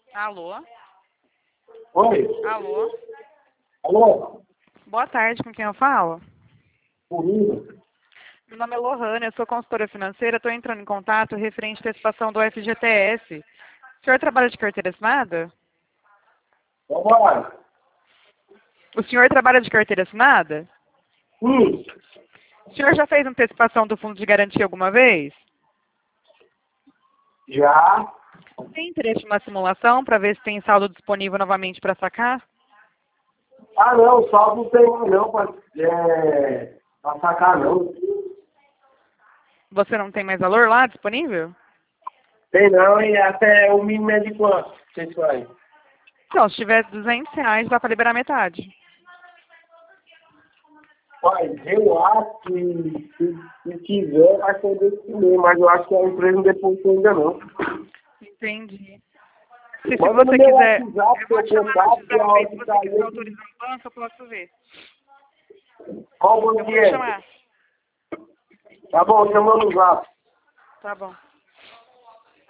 Alô? Oi? Alô? Alô? Boa tarde, com quem eu falo? Comigo? Meu nome é Lohane, eu sou consultora financeira, estou entrando em contato referente à antecipação do FGTS. O senhor trabalha de carteira assinada? Vambora. O senhor trabalha de carteira assinada? Sim. O senhor já fez antecipação do fundo de garantia alguma vez? Já? Tem interesse em uma simulação para ver se tem saldo disponível novamente para sacar? Ah, não. Saldo não tem mais não pra sacar, não. Você não tem mais valor lá disponível? Tem não, e até o mínimo é de quanto? Vocês fazem? Então, se tiver R$ 200, dá para liberar metade. Pai, eu acho que se quiser vai ser desse mesmo, mas eu acho que a empresa não depositou ainda não. Entendi. Se Manda no você meu quiser, WhatsApp, eu vou te seu chamar no contato, e a WhatsApp, aí hora se que você quiser sair, autorizar o banco, eu posso ver. qual Eu banco vou que te é? chamar. Tá bom, chamando o zap. Tá bom.